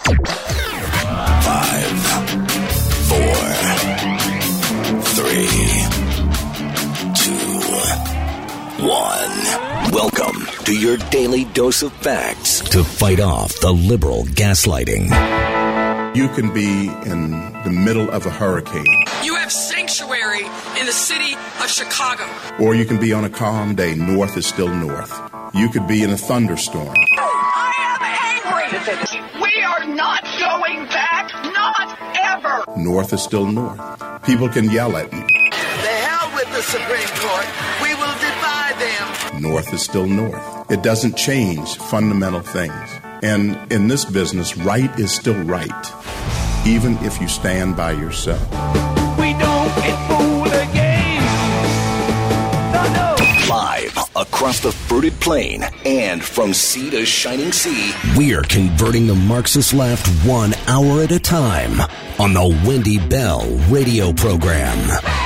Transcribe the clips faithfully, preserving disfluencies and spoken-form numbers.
Five, four, three, two, one. Welcome to your daily dose of facts to fight off the liberal gaslighting. You can be in the middle of a hurricane. You have sanctuary in the city of Chicago. Or you can be on a calm day. North is still north. You could be in a thunderstorm. I am angry. We are not going back. Not ever. North is still north. People can yell at you. The hell with the Supreme Court. We will defy them. North is still north. It doesn't change fundamental things. And in this business, right is still right, even if you stand by yourself. We don't get fooled again. No, no. Live across the fruited plain and from sea to shining sea, we are converting the Marxist left one hour at a time on the Wendy Bell radio program.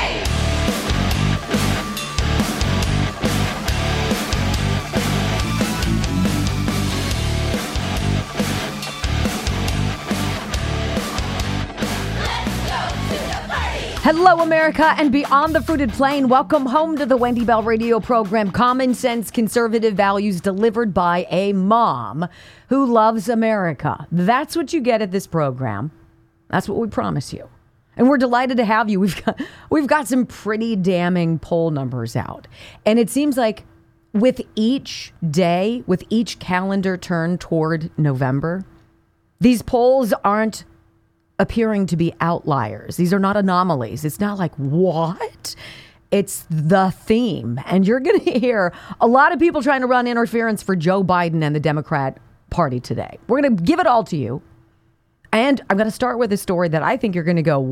Hello, America, and beyond the fruited plain. Welcome home to the Wendy Bell radio program. Common sense, conservative values delivered by a mom who loves America. That's what you get at this program. That's what we promise you. And we're delighted to have you. We've got, we've got some pretty damning poll numbers out. And it seems like with each day, with each calendar turn toward November, these polls aren't appearing to be outliers. These are not anomalies. It's not like, what? It's the theme. And you're going to hear a lot of people trying to run interference for Joe Biden and the Democrat Party today. We're going to give it all to you. And I'm going to start with a story that I think you're going to go,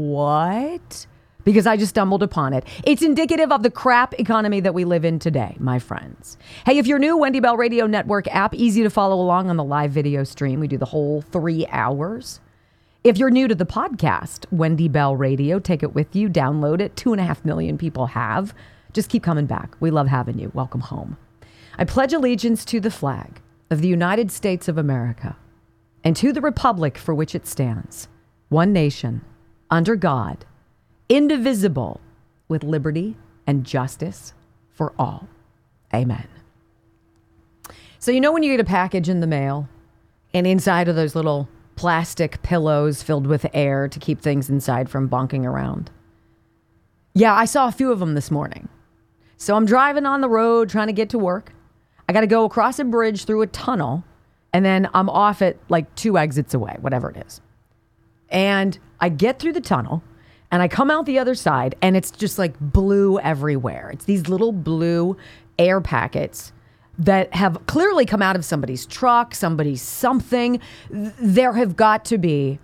what? Because I just stumbled upon it. It's indicative of the crap economy that we live in today, my friends. Hey, if you're new, Wendy Bell Radio Network app, easy to follow along on the live video stream. We do the whole three hours. If you're new to the podcast, Wendy Bell Radio, take it with you, download it. Two and a half million people have. Just keep coming back. We love having you. Welcome home. I pledge allegiance to the flag of the United States of America and to the republic for which it stands, one nation, under God, indivisible, with liberty and justice for all. Amen. So you know when you get a package in the mail and inside of those little plastic pillows filled with air to keep things inside from bonking around? Yeah, I saw a few of them this morning. So I'm driving on the road trying to get to work. I got to go across a bridge through a tunnel, and then I'm off at like two exits away, whatever it is. And I get through the tunnel, and I come out the other side, and it's just like blue everywhere. It's these little blue air packets that have clearly come out of somebody's truck, somebody's something. There have got to be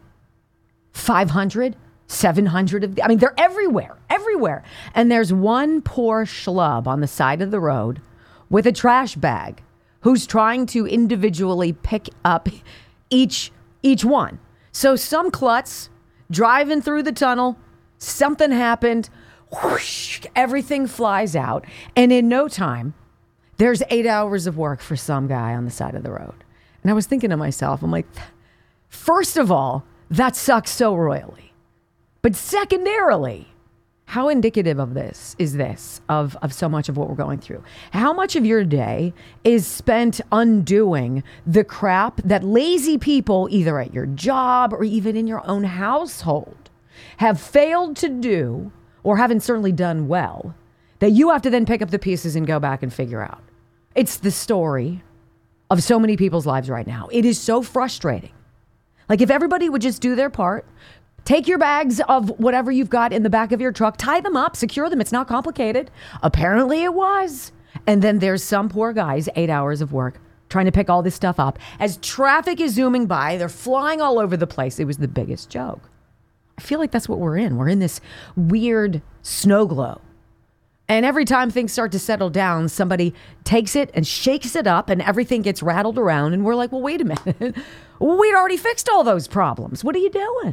five hundred, seven hundred of them. I mean, they're everywhere, everywhere. And there's one poor schlub on the side of the road with a trash bag who's trying to individually pick up each each one. So some klutz driving through the tunnel, something happened, whoosh, everything flies out. And in no time, there's eight hours of work for some guy on the side of the road. And I was thinking to myself, I'm like, first of all, that sucks so royally. But secondarily, how indicative of this is this, of, of so much of what we're going through? How much of your day is spent undoing the crap that lazy people, either at your job or even in your own household, have failed to do or haven't certainly done well, that you have to then pick up the pieces and go back and figure out? It's the story of so many people's lives right now. It is so frustrating. Like if everybody would just do their part, take your bags of whatever you've got in the back of your truck, tie them up, secure them. It's not complicated. Apparently it was. And then there's some poor guys, eight hours of work, trying to pick all this stuff up. As traffic is zooming by, they're flying all over the place. It was the biggest joke. I feel like that's what we're in. We're in this weird snow globe. And every time things start to settle down, somebody takes it and shakes it up and everything gets rattled around. And we're like, well, wait a minute. We'd already fixed all those problems. What are you doing?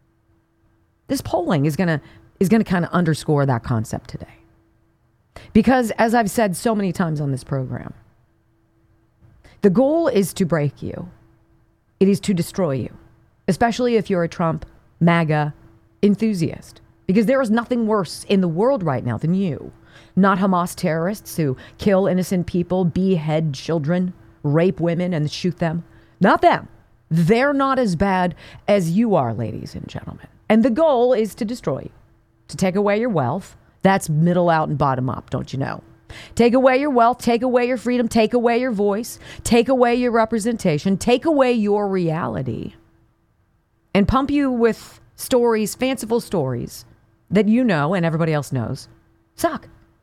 This polling is going to is going to kind of underscore that concept today. Because as I've said so many times on this program, the goal is to break you. It is to destroy you, especially if you're a Trump MAGA enthusiast, because there is nothing worse in the world right now than you. Not Hamas terrorists who kill innocent people, behead children, rape women, and shoot them. Not them. They're not as bad as you are, ladies and gentlemen. And the goal is to destroy you, to take away your wealth. That's middle out and bottom up, don't you know? Take away your wealth, take away your freedom, take away your voice, take away your representation, take away your reality, and pump you with stories, fanciful stories that you know and everybody else knows suck.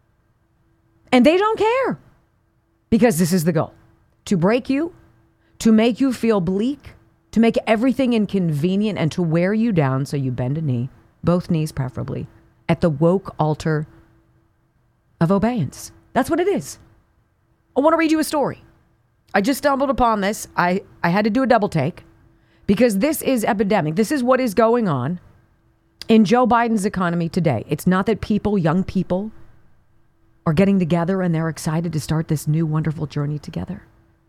And they don't care, because this is the goal: to break you, to make you feel bleak, to make everything inconvenient, and to wear you down so you bend a knee, both knees preferably, at the woke altar of obeyance. That's what it is. I want to read you a story. I just stumbled upon this. I, I had to do a double take, because this is epidemic. This is what is going on in Joe Biden's economy today. It's not that people, young people, are getting together and they're excited to start this new wonderful journey together,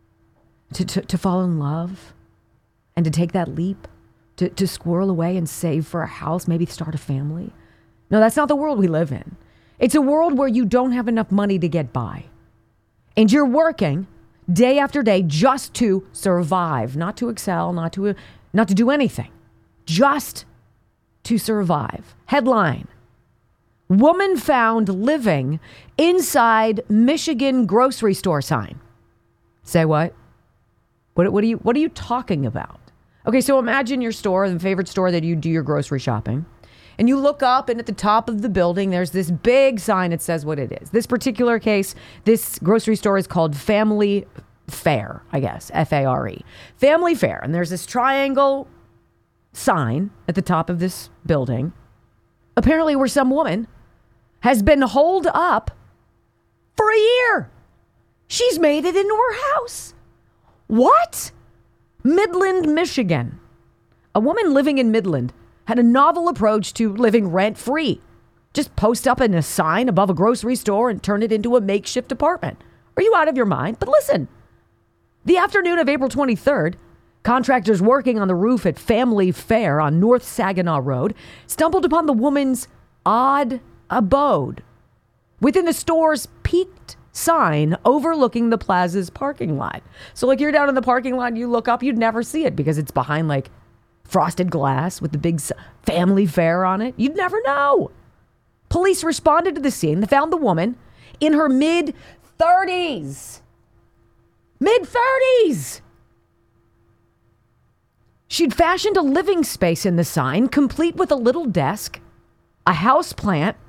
to, to, to fall in love and to take that leap, to, to squirrel away and save for a house, maybe start a family. No, that's not the world we live in. It's a world where you don't have enough money to get by. And you're working day after day just to survive, not to excel, not to, not to do anything, just to survive. Headline: woman found living inside Michigan grocery store sign. Say what? What, what are you, what are you talking about? Okay, so imagine your store, the favorite store that you do your grocery shopping. And you look up, and at the top of the building, there's this big sign that says what it is. This particular case, this grocery store is called Family Fare, I guess, F A R E. Family Fare. And there's this triangle sign at the top of this building, apparently where some woman has been holed up for a year. She's made it into her house. What? Midland, Michigan. A woman living in Midland had a novel approach to living rent-free. Just post up in a sign above a grocery store and turn it into a makeshift apartment. Are you out of your mind? But listen, the afternoon of April twenty-third, contractors working on the roof at Family Fare on North Saginaw Road stumbled upon the woman's odd abode within the store's peaked sign overlooking the plaza's parking lot. So like you're down in the parking lot, you look up, you'd never see it because it's behind like frosted glass with the big Family Fare on it. You'd never know. Police responded to the scene. They found the woman in her mid-thirties. Mid-thirties. She'd fashioned a living space in the sign, complete with a little desk, a house plant.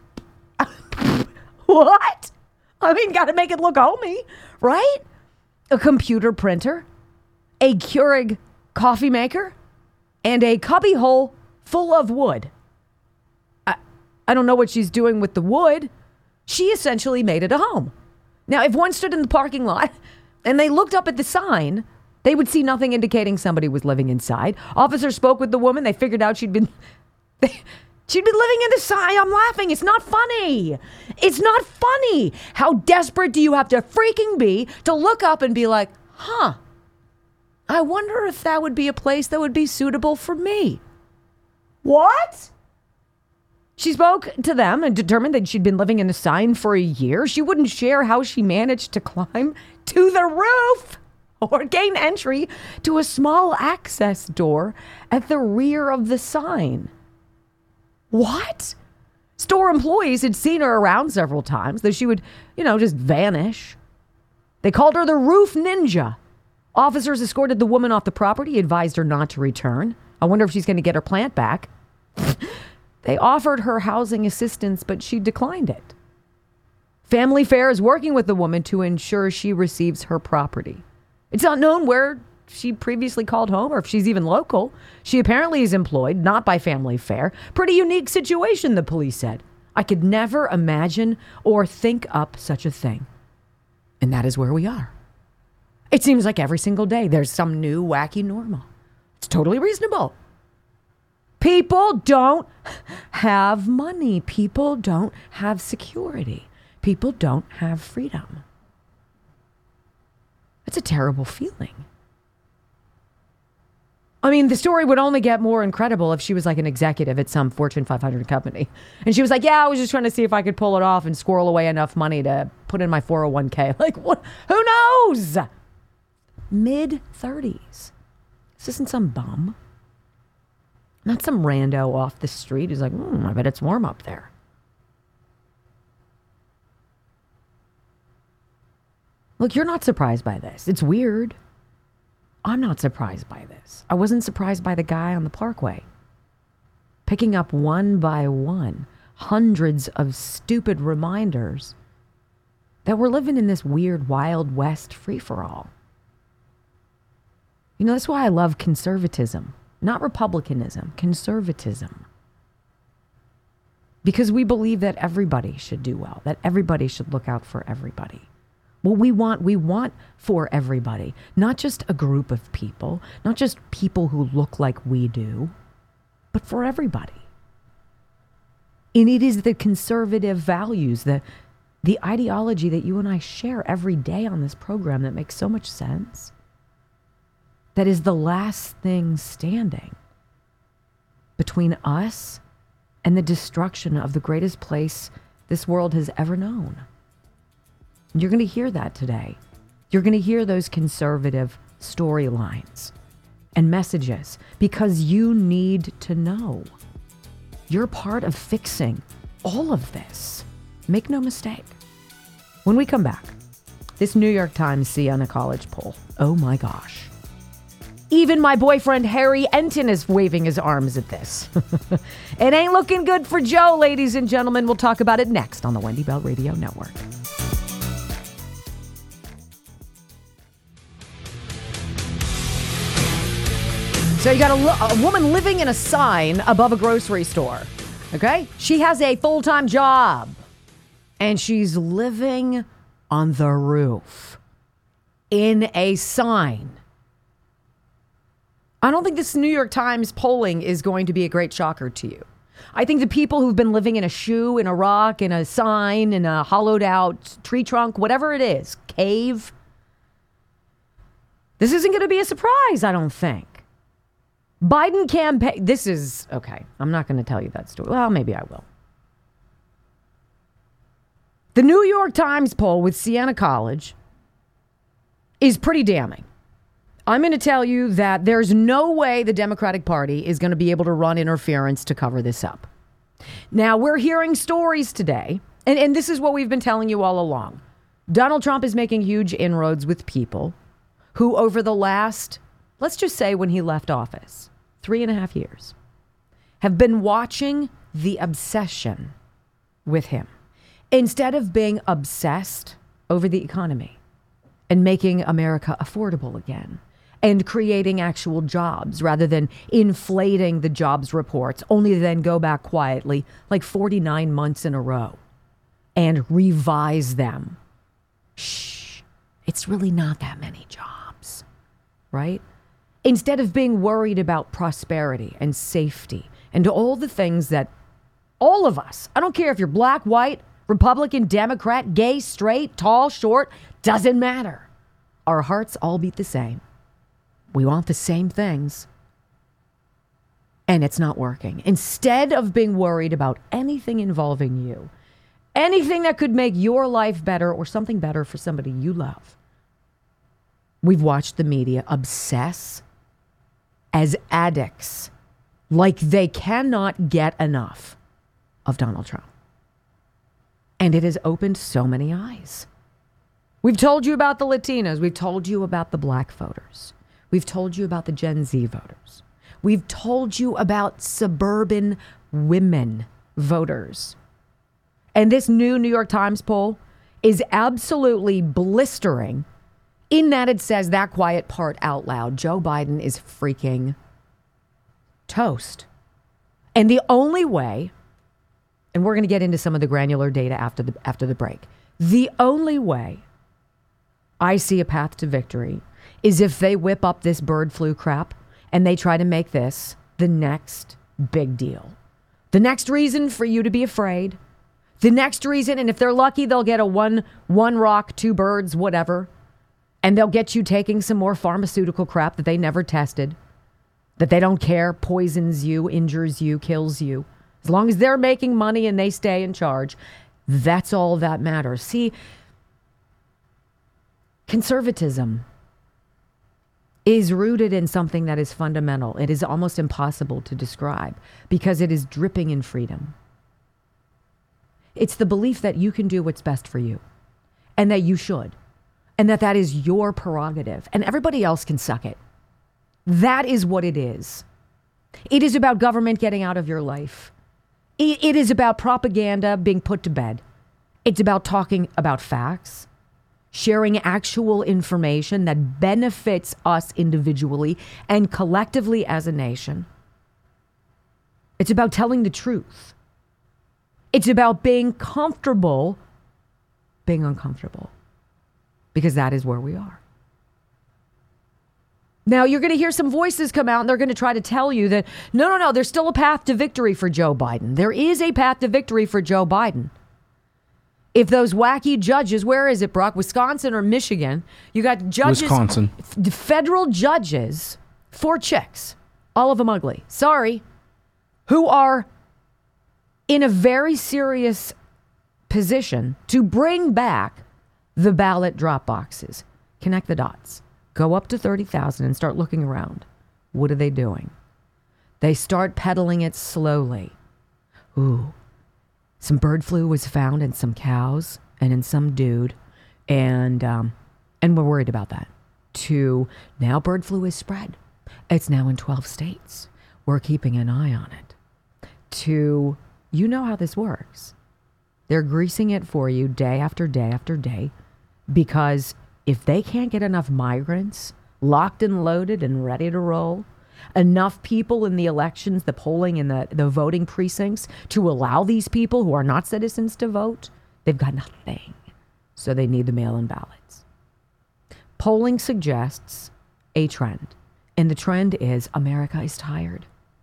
What? I mean, got to make it look homey, right? A computer printer, a Keurig coffee maker, and a cubby hole full of wood. I, I don't know what she's doing with the wood. She essentially made it a home. Now, if one stood in the parking lot and they looked up at the sign, they would see nothing indicating somebody was living inside. Officers spoke with the woman. They figured out she'd been... They, She'd been living in the sign. I'm laughing. It's not funny. It's not funny. How desperate do you have to freaking be to look up and be like, huh, I wonder if that would be a place that would be suitable for me. What? She spoke to them and determined that she'd been living in the sign for a year. She wouldn't share how she managed to climb to the roof or gain entry to a small access door at the rear of the sign. What? Store employees had seen her around several times, though she would, you know, just vanish. They called her the Roof Ninja. Officers escorted the woman off the property, advised her not to return. I wonder if she's going to get her plant back. They offered her housing assistance, but she declined it. Family Fare is working with the woman to ensure she receives her property. It's not known where she previously called home or if she's even local. She apparently is employed, not by Family Fare. Pretty unique situation, the police said. I could never imagine or think up such a thing. And that is where we are. It seems like every single day there's some new wacky normal. It's totally reasonable. People don't have money. People don't have security. People don't have freedom. It's a terrible feeling. I mean, the story would only get more incredible if she was like an executive at some Fortune five hundred company. And she was like, yeah, I was just trying to see if I could pull it off and squirrel away enough money to put in my four oh one k. Like, what? Who knows? mid thirties. This isn't some bum. Not some rando off the street who's like, hmm, I bet it's warm up there. Look, you're not surprised by this. It's weird. I'm not surprised by this. I wasn't surprised by the guy on the Parkway picking up one by one hundreds of stupid reminders that we're living in this weird Wild West free-for-all. You know, that's why I love conservatism, not republicanism, conservatism. Because we believe that everybody should do well, that everybody should look out for everybody. What we want, we want for everybody, not just a group of people, not just people who look like we do, but for everybody. And it is the conservative values, the, the ideology that you and I share every day on this program that makes so much sense, that is the last thing standing between us and the destruction of the greatest place this world has ever known. You're going to hear that today. You're going to hear those conservative storylines and messages because you need to know. You're part of fixing all of this. Make no mistake. When we come back, this New York Times Siena College poll. Oh my gosh. Even my boyfriend Harry Enton is waving his arms at this. It ain't looking good for Joe, ladies and gentlemen. We'll talk about it next on the Wendy Bell Radio Network. So you got a, a woman living in a sign above a grocery store, okay? She has a full-time job, and she's living on the roof in a sign. I don't think this New York Times polling is going to be a great shocker to you. I think the people who've been living in a shoe, in a rock, in a sign, in a hollowed-out tree trunk, whatever it is, cave, this isn't going to be a surprise, I don't think. Biden campaign, this is, okay, I'm not going to tell you that story. Well, maybe I will. The New York Times poll with Siena College is pretty damning. I'm going to tell you that there's no way the Democratic Party is going to be able to run interference to cover this up. Now, we're hearing stories today, and, and this is what we've been telling you all along. Donald Trump is making huge inroads with people who over the last, let's just say when he left office, three and a half years, have been watching the obsession with him. Instead of being obsessed over the economy and making America affordable again and creating actual jobs rather than inflating the jobs reports, only to then go back quietly like forty-nine months in a row and revise them. Shh, it's really not that many jobs, right? Instead of being worried about prosperity and safety and all the things that all of us, I don't care if you're black, white, Republican, Democrat, gay, straight, tall, short, doesn't matter. Our hearts all beat the same. We want the same things. And it's not working. Instead of being worried about anything involving you, anything that could make your life better or something better for somebody you love, we've watched the media obsess as addicts, like they cannot get enough of Donald Trump. And it has opened so many eyes. We've told you about the Latinos. We've told you about the black voters. We've told you about the Gen Z voters. We've told you about suburban women voters. And this new New York Times poll is absolutely blistering in that it says that quiet part out loud. Joe Biden is freaking toast. And the only way, and we're going to get into some of the granular data after the after the break, the only way I see a path to victory is if they whip up this bird flu crap and they try to make this the next big deal. The next reason for you to be afraid. The next reason, and if they're lucky, they'll get a one, one rock, two birds, whatever. And they'll get you taking some more pharmaceutical crap that they never tested. that they don't care, poisons you, injures you, kills you. As long as they're making money and they stay in charge, that's all that matters. See, conservatism is rooted in something that is fundamental. It is almost impossible to describe because it is dripping in freedom. It's the belief that you can do what's best for you and that you should, and that that is your prerogative and everybody else can suck it. That is what it is. It is about government getting out of your life. It, it is about propaganda being put to bed. It's about talking about facts, sharing actual information that benefits us individually and collectively as a nation. It's about telling the truth. It's about being comfortable being uncomfortable, because that is where we are. Now, you're going to hear some voices come out and they're going to try to tell you that, no, no, no, there's still a path to victory for Joe Biden. There is a path to victory for Joe Biden. If those wacky judges, where is it, Brock? Wisconsin or Michigan? You got judges. Wisconsin. F- federal judges, four chicks, all of them ugly. Sorry. Who are in a very serious position to bring back the ballot drop boxes. Connect the dots. Go up to thirty thousand and start looking around. What are they doing? They start peddling it slowly. Ooh. Some bird flu was found in some cows and in some dude, and um, and we're worried about that. To now bird flu is spread. It's now in twelve states. We're keeping an eye on it. To, you know how this works. They're greasing it for you day after day after day, because if they can't get enough migrants locked and loaded and ready to roll, enough people in the elections, the polling in the, the voting precincts to allow these people who are not citizens to vote, they've got nothing. So they need the mail-in ballots. Polling suggests a trend, and the trend is America is tired.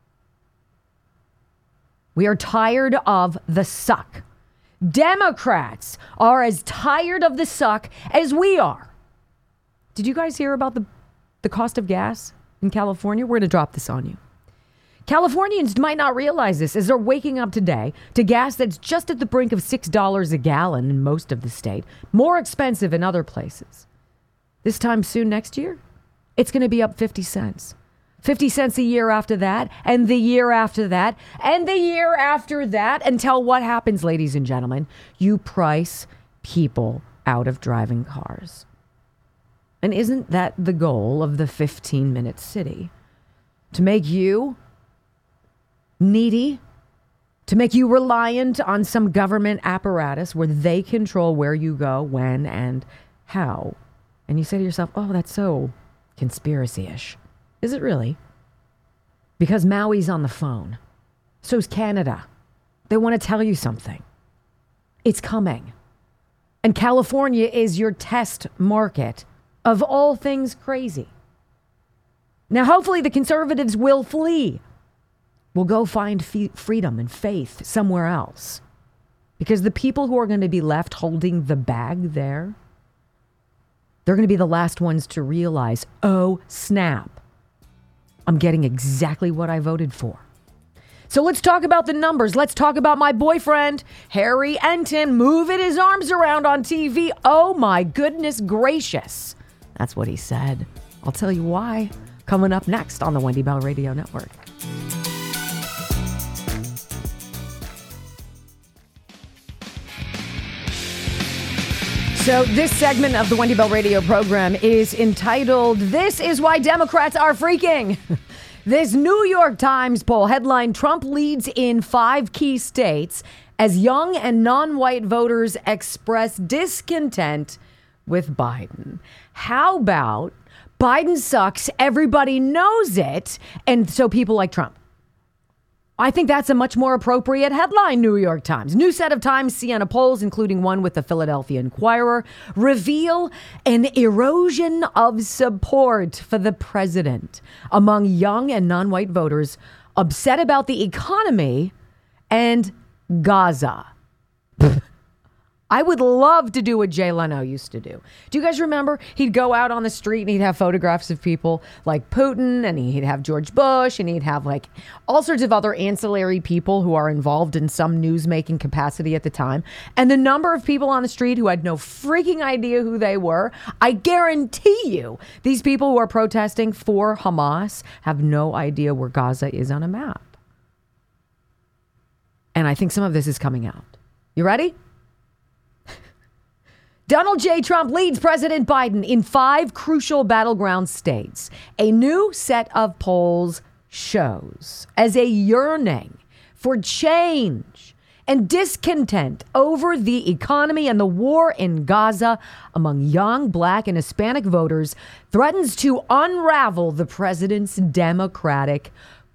We are tired of the suck. Democrats are as tired of the suck as we are. Did you guys hear about the, the cost of gas in California? We're going to drop this on you. Californians might not realize this as they're waking up today to gas that's just at the brink of six dollars a gallon in most of the state, more expensive in other places. This time soon next year, it's going to be up fifty cents. fifty cents a year after that, and the year after that, and the year after that, until what happens, ladies and gentlemen? You price people out of driving cars. And isn't that the goal of the fifteen-minute city? To make you needy, to make you reliant on some government apparatus where they control where you go, when, and how. And you say to yourself, oh, that's so conspiracy-ish. Is it really? Because Maui's on the phone. So's Canada. They want to tell you something. It's coming. And California is your test market of all things crazy. Now, hopefully the conservatives will flee. Will go find f- freedom and faith somewhere else. Because the people who are going to be left holding the bag there, they're going to be the last ones to realize, oh, snap. I'm getting exactly what I voted for. So let's talk about the numbers. Let's talk about my boyfriend, Harry Enton, moving his arms around on T V. Oh, my goodness gracious. That's what he said. I'll tell you why. Coming up next on the Wendy Bell Radio Network. So this segment of the Wendy Bell Radio program is entitled, This is Why Democrats Are Freaking. This New York Times poll headline, Trump leads in five key states as young and non-white voters express discontent with Biden. How about Biden sucks, everybody knows it, and so people like Trump? I think that's a much more appropriate headline, New York Times. New set of Times Siena polls, including one with the Philadelphia Inquirer, reveal an erosion of support for the president among young and non-white voters upset about the economy and Gaza. I would love to do what Jay Leno used to do. Do you guys remember? He'd go out on the street and he'd have photographs of people like Putin, and he'd have George Bush, and he'd have like all sorts of other ancillary people who are involved in some news-making capacity at the time. And the number of people on the street who had no freaking idea who they were, I guarantee you, these people who are protesting for Hamas have no idea where Gaza is on a map. And I think some of this is coming out. You ready? Donald J. Trump leads President Biden in five crucial battleground states. A new set of polls shows as a yearning for change and discontent over the economy and the war in Gaza among young Black and Hispanic voters threatens to unravel the president's Democratic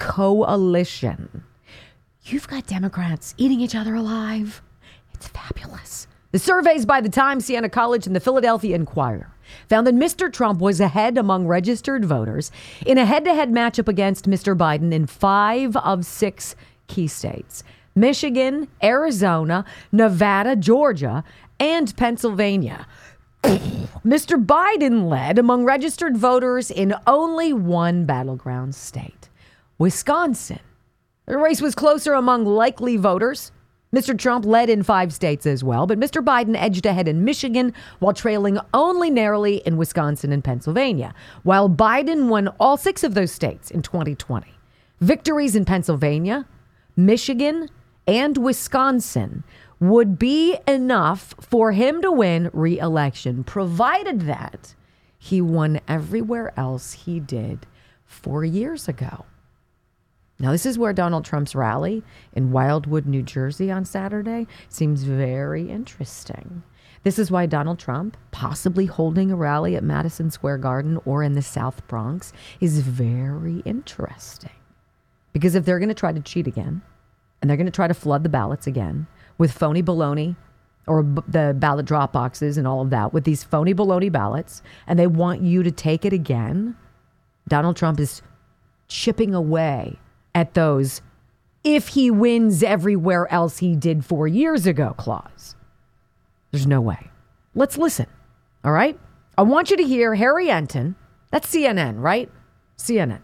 coalition. You've got Democrats eating each other alive. It's fabulous. The surveys by the Times, Siena College, and the Philadelphia Inquirer found that Mister Trump was ahead among registered voters in a head-to-head matchup against Mister Biden in five of six key states: Michigan, Arizona, Nevada, Georgia, and Pennsylvania. Mister Biden led among registered voters in only one battleground state, Wisconsin. The race was closer among likely voters. Mister Trump led in five states as well, but Mister Biden edged ahead in Michigan while trailing only narrowly in Wisconsin and Pennsylvania, while Biden won all six of those states in twenty twenty. Victories in Pennsylvania, Michigan, and Wisconsin would be enough for him to win re-election, provided that he won everywhere else he did four years ago. Now, this is where Donald Trump's rally in Wildwood, New Jersey on Saturday seems very interesting. This is why Donald Trump possibly holding a rally at Madison Square Garden or in the South Bronx is very interesting. Because if they're going to try to cheat again, and they're going to try to flood the ballots again with phony baloney, or b- the ballot drop boxes and all of that, with these phony baloney ballots, and they want you to take it again, Donald Trump is chipping away at those if he wins everywhere else he did four years ago clause. There's no way. Let's listen. All right. I want you to hear Harry Enton. That's C N N, right? C N N.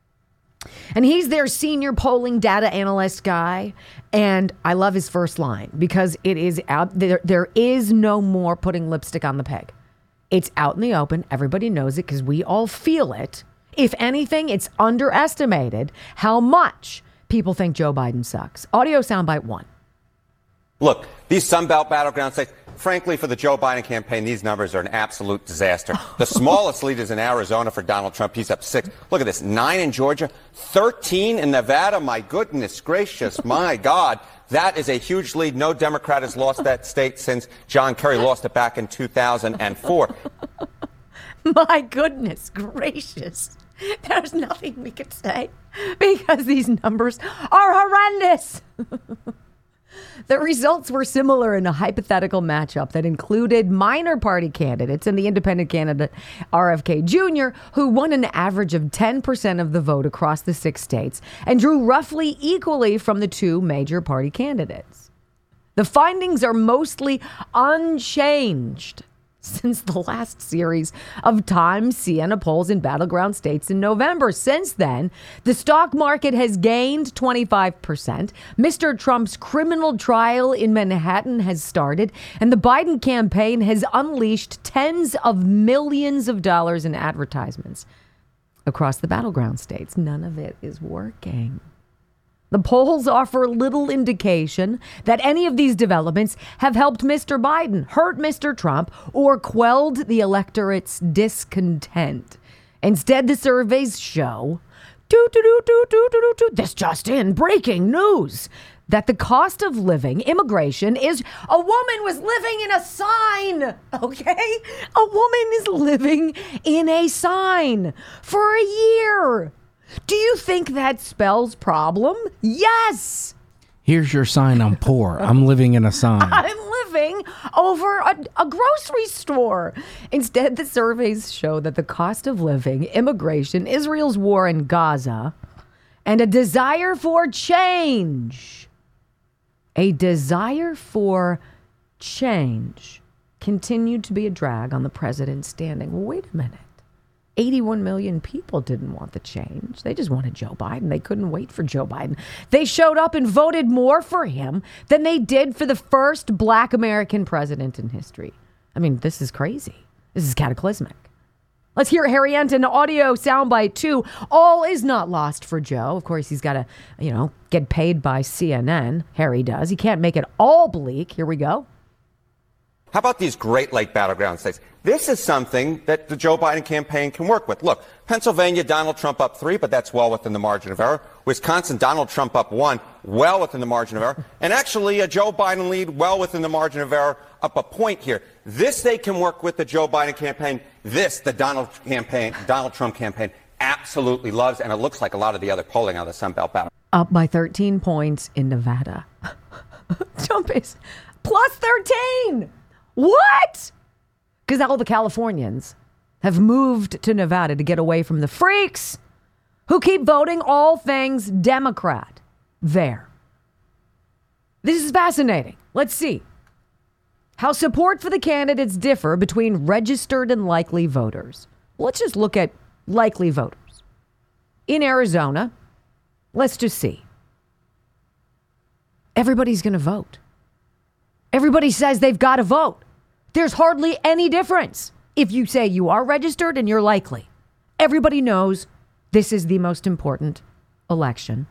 And he's their senior polling data analyst guy. And I love his first line because it is out there. There is no more putting lipstick on the pig. It's out in the open. Everybody knows it because we all feel it. If anything, it's underestimated how much people think Joe Biden sucks. Audio soundbite one. Look, these Sunbelt battleground states, frankly, for the Joe Biden campaign, these numbers are an absolute disaster. The smallest lead is in Arizona for Donald Trump. He's up six. Look at this, nine in Georgia, thirteen in Nevada. My goodness gracious, my God. That is a huge lead. No Democrat has lost that state since John Kerry lost it back in two thousand four. My goodness gracious. There's nothing we could say because these numbers are horrendous. The results were similar in a hypothetical matchup that included minor party candidates and the independent candidate R F K Junior, who won an average of ten percent of the vote across the six states and drew roughly equally from the two major party candidates. The findings are mostly unchanged since the last series of Times Siena polls in battleground states in November. Since then, the stock market has gained twenty-five percent. Mister Trump's criminal trial in Manhattan has started, and the Biden campaign has unleashed tens of millions of dollars in advertisements across the battleground states. None of it is working. The polls offer little indication that any of these developments have helped Mister Biden, hurt Mister Trump, or quelled the electorate's discontent. Instead, the surveys show, doo, doo, doo, doo, doo, doo, doo, this just in, breaking news, that the cost of living, immigration, is a woman was living in a sign, okay? A woman is living in a sign for a year. Do you think that spells problem? Yes. Here's your sign. I'm poor. I'm living in a sign. I'm living over a, a grocery store. Instead, the surveys show that the cost of living, immigration, Israel's war in Gaza, and a desire for change, a desire for change continued to be a drag on the president's standing. Well, wait a minute. eighty-one million people didn't want the change. They just wanted Joe Biden. They couldn't wait for Joe Biden. They showed up and voted more for him than they did for the first black American president in history. I mean, this is crazy. This is cataclysmic. Let's hear Harry Enten audio soundbite two. All is not lost for Joe. Of course, he's got to, you know, get paid by C N N. Harry does. He can't make it all bleak. Here we go. How about these Great Lake battleground states? This is something that the Joe Biden campaign can work with. Look, Pennsylvania, Donald Trump up three, but that's well within the margin of error. Wisconsin, Donald Trump up one, well within the margin of error. And actually, a Joe Biden lead, well within the margin of error, up a point here. This they can work with the Joe Biden campaign. This, the Donald campaign, Donald Trump campaign, absolutely loves, and it looks like a lot of the other polling on the Sun Belt battle. Up by thirteen points in Nevada. Trump is plus thirteen. What? Because all the Californians have moved to Nevada to get away from the freaks who keep voting all things Democrat there. This is fascinating. Let's see how support for the candidates differ between registered and likely voters. Let's just look at likely voters. In Arizona, let's just see. Everybody's going to vote. Everybody says they've got to vote. There's hardly any difference if you say you are registered and you're likely. Everybody knows this is the most important election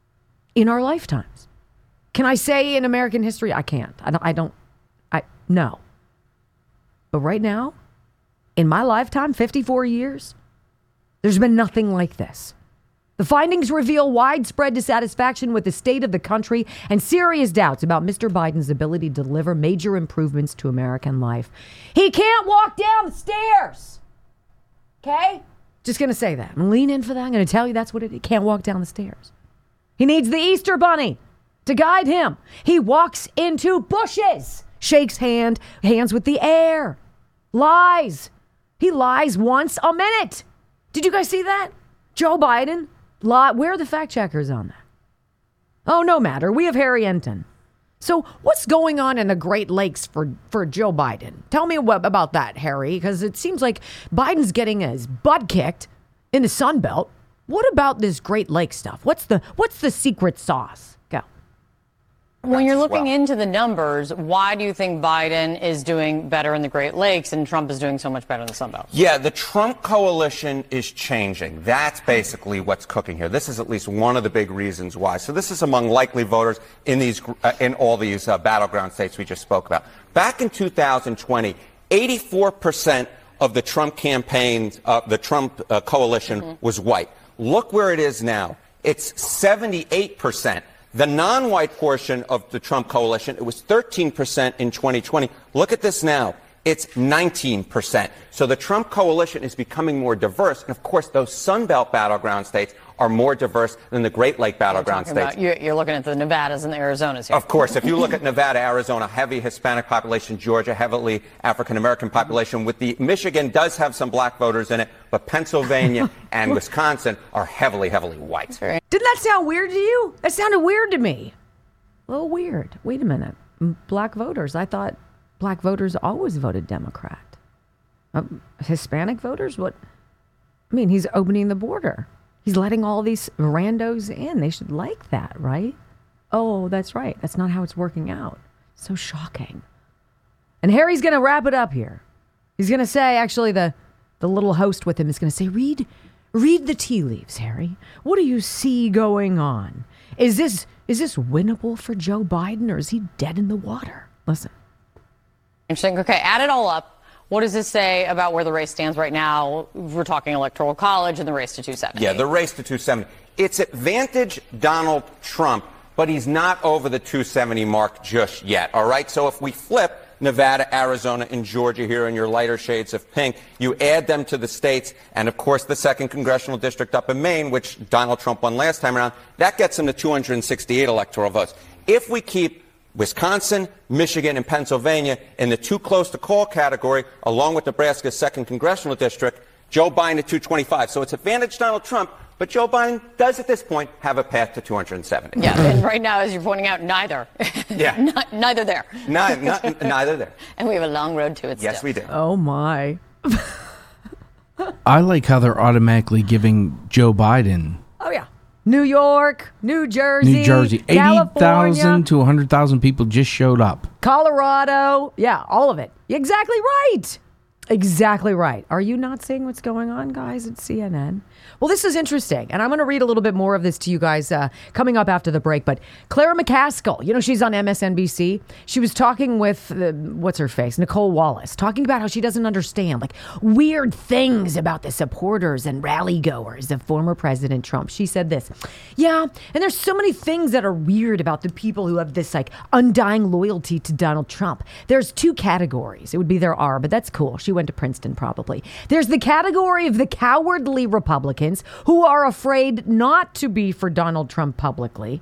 in our lifetimes. Can I say in American history? I can't. I don't, I don't, I, no. But right now, in my lifetime, fifty-four years, there's been nothing like this. The findings reveal widespread dissatisfaction with the state of the country and serious doubts about Mister Biden's ability to deliver major improvements to American life. He can't walk down the stairs. Okay? Just going to say that. I'm going to lean in for that. I'm going to tell you that's what it is. He can't walk down the stairs. He needs the Easter Bunny to guide him. He walks into bushes, shakes hand, hands with the air, lies. He lies once a minute. Did you guys see that? Joe Biden. Lot, where are the fact checkers on that? Oh, no matter. We have Harry Enten. So what's going on in the Great Lakes for, for Joe Biden? Tell me what, about that, Harry, because it seems like Biden's getting his butt kicked in the Sun Belt. What about this Great Lake stuff? What's the what's the secret sauce? Go. When you're looking well. into the numbers, why do you think Biden is doing better in the Great Lakes and Trump is doing so much better in the Sun Belt? Yeah, the Trump coalition is changing. That's basically what's cooking here. This is at least one of the big reasons why. So this is among likely voters in these uh, in all these uh, battleground states we just spoke about. Back in two thousand twenty, eighty-four percent of the Trump campaign, uh, the Trump uh, coalition mm-hmm. was white. Look where it is now. It's seventy-eight percent. The non-white portion of the Trump coalition, it was thirteen percent in twenty twenty. Look at this now. It's nineteen percent. So the Trump coalition is becoming more diverse. And, of course, those Sun Belt battleground states are more diverse than the Great Lake battleground states. About, you're, you're looking at the Nevadas and the Arizonas here. Of course. If you look at Nevada, Arizona, heavy Hispanic population, Georgia, heavily African-American population. With the Michigan does have some black voters in it, but Pennsylvania and Wisconsin are heavily, heavily white. Didn't that sound weird to you? That sounded weird to me. A little weird. Wait a minute. Black voters. I thought black voters always voted Democrat. Uh, Hispanic voters? What? I mean, he's opening the border. He's letting all these randos in. They should like that, right? Oh, that's right. That's not how it's working out. So shocking. And Harry's going to wrap it up here. He's going to say, actually, the, the little host with him is going to say, read, read the tea leaves, Harry. What do you see going on? Is this, is this winnable for Joe Biden, or is he dead in the water? Listen. Interesting. Okay, add it all up. What does this say about where the race stands right now? We're talking Electoral College and the race to two seventy. Yeah, the race to two seventy. It's advantage Donald Trump, but he's not over the two seventy mark just yet, all right? So if we flip Nevada, Arizona, and Georgia here in your lighter shades of pink, you add them to the states, and of course the second congressional district up in Maine, which Donald Trump won last time around, that gets him to two hundred sixty-eight electoral votes. If we keep Wisconsin, Michigan, and Pennsylvania in the too close to call category, along with Nebraska's second congressional district, Joe Biden at two twenty-five. So it's advantage Donald Trump, But Joe Biden does, at this point, have a path to two hundred seventy. Yeah, and right now, as you're pointing out, neither. Yeah. Not, neither there. No, not, neither there. And we have a long road to it Yes, still. we do. Oh, my. I like how they're automatically giving Joe Biden Oh, yeah. New York, New Jersey, New Jersey. eighty thousand to one hundred thousand people just showed up. Colorado. Yeah, all of it. Exactly right. Exactly right. Are you not seeing what's going on, guys, at C N N? Well, this is interesting, and I'm going to read a little bit more of this to you guys uh, coming up after the break. But Clara McCaskill, you know, she's on M S N B C. She was talking with, uh, what's her face, Nicole Wallace, talking about how she doesn't understand, like, weird things about the supporters and rally goers of former President Trump. She said this, yeah, and there's so many things that are weird about the people who have this, like, undying loyalty to Donald Trump. There's two categories. It would be there are, but that's cool. She went to Princeton, probably. There's the category of the cowardly Republicans who are afraid not to be for Donald Trump publicly.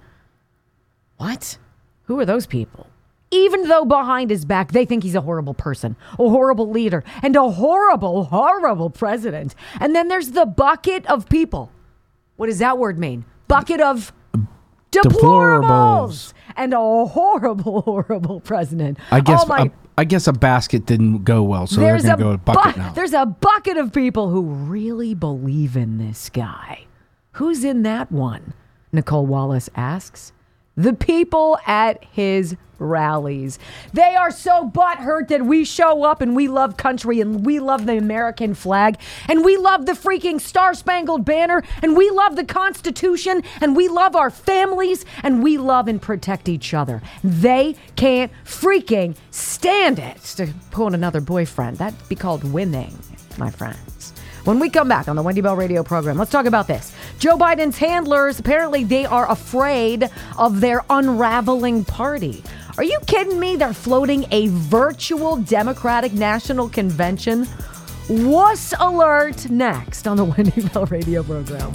What? Who are those people? Even though behind his back, they think he's a horrible person, a horrible leader, and a horrible, horrible president. And then there's the bucket of people. What does that word mean? Bucket of deplorables. deplorables. And a horrible, horrible president. I guess oh my- a, I guess a basket didn't go well, so they're going to go with bucket bu- now. There's a bucket of people who really believe in this guy. Who's in that one? Nicole Wallace asks. The people at his rallies. They are so butthurt that we show up and we love country and we love the American flag and we love the freaking Star-Spangled Banner and we love the Constitution and we love our families and we love and protect each other. They can't freaking stand it. To pull another boyfriend, that'd be called winning, my friends. When we come back on the Wendy Bell radio program, let's talk about this. Joe Biden's handlers, apparently they are afraid of their unraveling party. Are you kidding me? They're floating a virtual Democratic National Convention. Wuss alert next on the Wendy Bell radio program.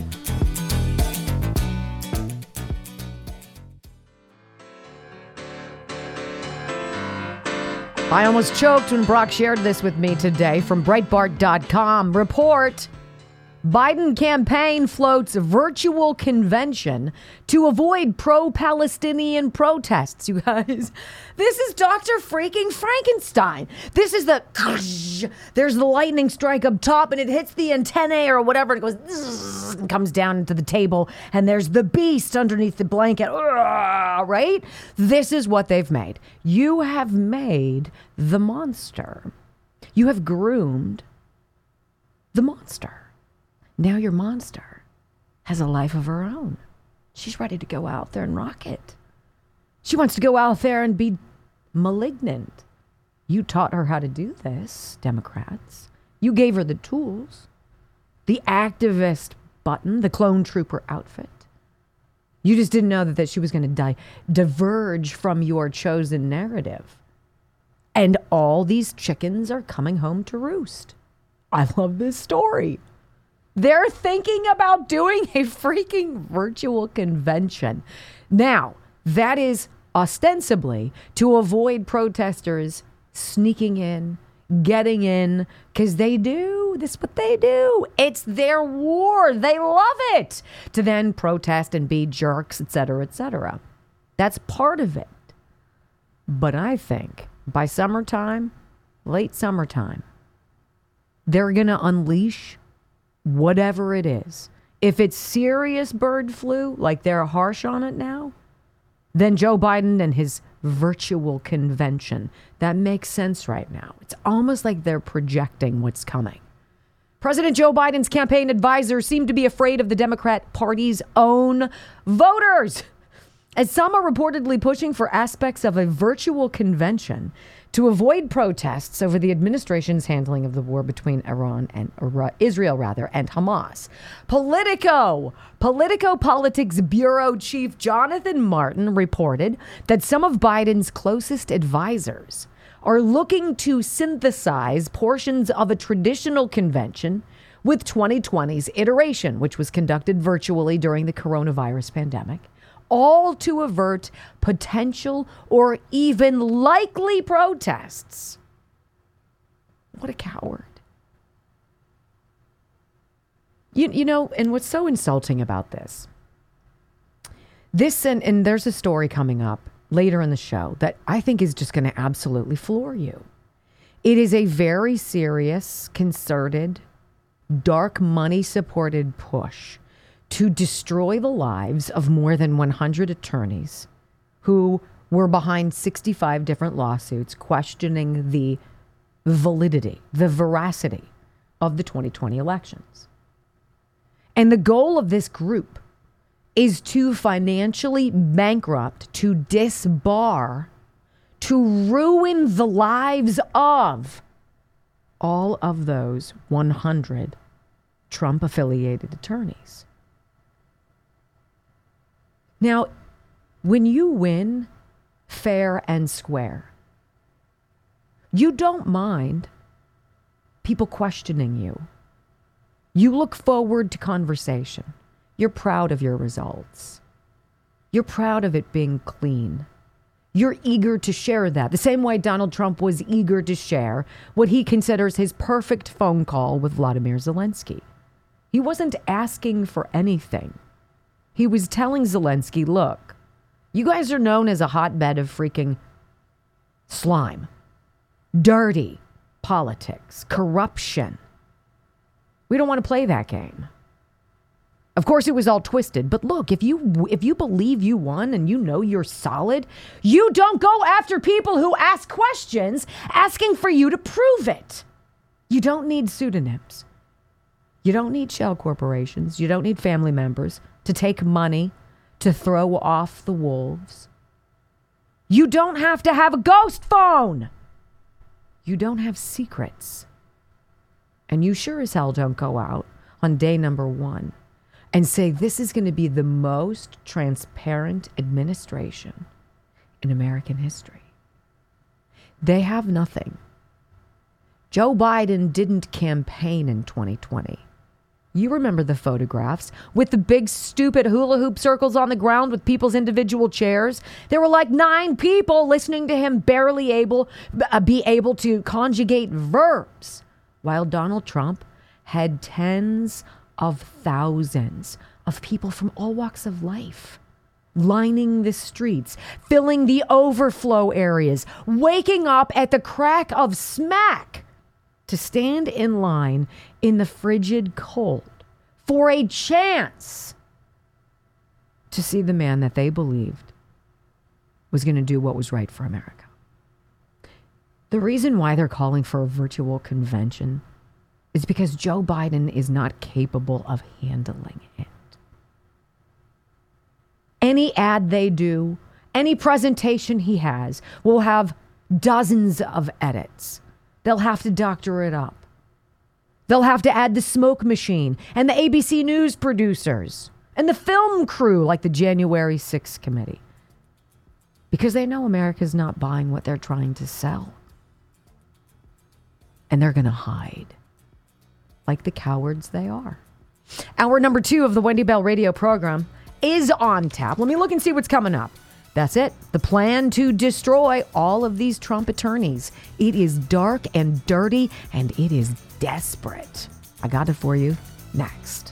I almost choked when Brock shared this with me today from Breitbart dot com. Report, Biden campaign floats virtual convention to avoid pro-Palestinian protests. You guys, this is Doctor freaking Frankenstein. This is the, there's the lightning strike up top and it hits the antennae or whatever. It goes and comes down into the table and there's the beast underneath the blanket. Right? This is what they've made. You have made the monster. You have groomed the monster. Now your monster has a life of her own. She's ready to go out there and rock it. She wants to go out there and be malignant. You taught her how to do this, Democrats. You gave her the tools. The activist button, the clone trooper outfit. You just didn't know that, that she was going to di- diverge from your chosen narrative. And all these chickens are coming home to roost. I love this story. They're thinking about doing a freaking virtual convention. Now, that is ostensibly to avoid protesters sneaking in, getting in, because they do. This is what they do. It's their war. They love it. To then protest and be jerks, et cetera, et cetera. That's part of it. But I think by summertime, late summertime, they're going to unleash whatever it is. If it's serious bird flu, like they're harsh on it now, then Joe Biden and his virtual convention, that makes sense right now. It's almost like they're projecting what's coming. President Joe Biden's campaign advisors seem to be afraid of the Democrat Party's own voters, as some are reportedly pushing for aspects of a virtual convention to avoid protests over the administration's handling of the war between Iran and Israel, rather, and Hamas. Politico, Politico Politics Bureau Chief Jonathan Martin reported that some of Biden's closest advisors are looking to synthesize portions of a traditional convention with twenty twenty's iteration, which was conducted virtually during the coronavirus pandemic, all to avert potential or even likely protests. What a coward. You, you know, and what's so insulting about this, this and, and there's a story coming up later in the show that I think is just going to absolutely floor you. It is a very serious, concerted, dark money-supported push to destroy the lives of more than one hundred attorneys who were behind sixty-five different lawsuits questioning the validity, the veracity of the twenty twenty elections. And the goal of this group is to financially bankrupt, to disbar, to ruin the lives of all of those one hundred Trump-affiliated attorneys. Now, when you win fair and square, you don't mind people questioning you. You look forward to conversation. You're proud of your results. You're proud of it being clean. You're eager to share that. The same way Donald Trump was eager to share what he considers his perfect phone call with Vladimir Zelensky. He wasn't asking for anything. He was telling Zelensky, look, you guys are known as a hotbed of freaking slime, dirty politics, corruption. We don't want to play that game. Of course, it was all twisted. But look, if you if you believe you won and you know you're solid, you don't go after people who ask questions asking for you to prove it. You don't need pseudonyms. You don't need shell corporations. You don't need family members to take money to throw off the wolves. You don't have to have a ghost phone. You don't have secrets. And you sure as hell don't go out on day number one and say this is going to be the most transparent administration in American history. They have nothing. Joe Biden didn't campaign in twenty twenty. You remember the photographs with the big stupid hula hoop circles on the ground with people's individual chairs. There were like nine people listening to him barely able uh, be able to conjugate verbs, while Donald Trump had tens of thousands of people from all walks of life lining the streets, filling the overflow areas, waking up at the crack of smack to stand in line in the frigid cold for a chance to see the man that they believed was going to do what was right for America. The reason why they're calling for a virtual convention is because Joe Biden is not capable of handling it. Any ad they do, any presentation he has will have dozens of edits. They'll have to doctor it up. They'll have to add the smoke machine and the A B C News producers and the film crew like the January sixth committee. Because they know America's not buying what they're trying to sell. And they're going to hide like the cowards they are. Hour number two of the Wendy Bell radio program is on tap. Let me look and see what's coming up. That's it. The plan to destroy all of these Trump attorneys. It is dark and dirty, and it is desperate. I got it for you next.